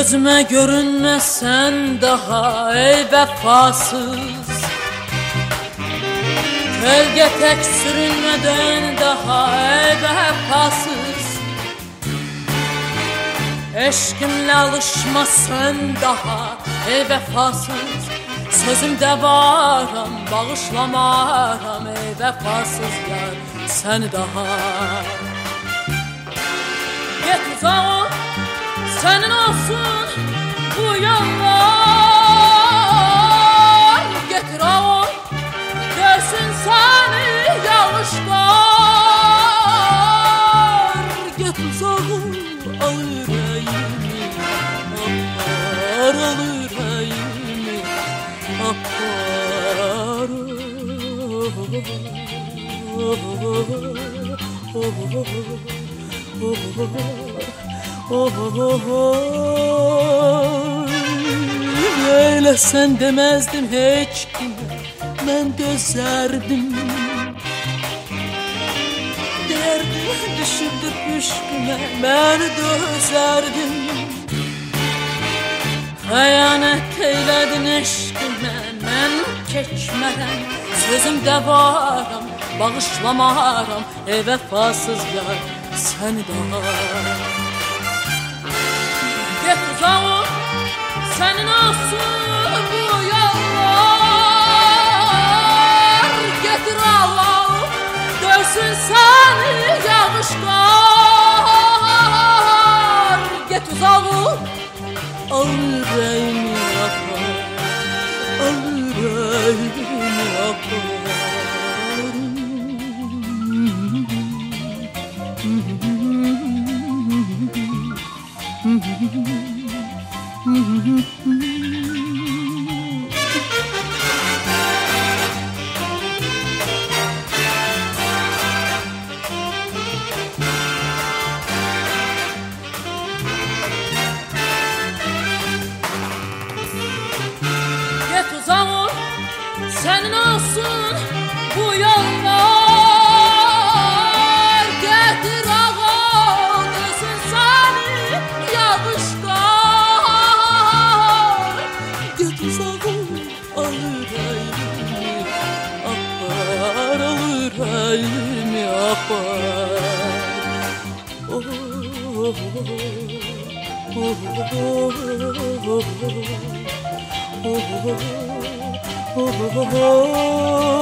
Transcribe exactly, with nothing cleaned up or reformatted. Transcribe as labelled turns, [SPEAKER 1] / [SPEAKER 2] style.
[SPEAKER 1] Gözüme görünmesen daha ey vefasız, gölge tek sürünmeden daha ey vefasız, eşkimle alışmasan daha ey vefasız, sözümde varam bağışlamaram ey vefasız yar seni daha. Get uzağa, senin olsun bu yollar. Getir ağır, görsün seni yağışlar. Get uzağa, al yüreğimi, apar al yüreğimi, apar. Oh, oh, oh. Öyle sen demezdim hiç kime, ben dözerdim. Derdim düşürdü düşküme, ben dözerdim. Hayanet eyledin eşkime, ben keçmərəm. Sözümdə varam, bağışlamaram ey vefasız yar seni daha. Get uzağa, senin olsun bu yollar. Getir Allah, görsün seni yağışlar. Get uzağa, al yüreğimi yapar, al yüreğimi yapar. Get uzağa, senin olsun bu yollar. Getir ağa, dönsün seni yağışlar. Get uzağa, al yüreğimi, apar al yüreğimi, apar. Oh, oh, oh, oh, oh, oh, oh, oh, oh.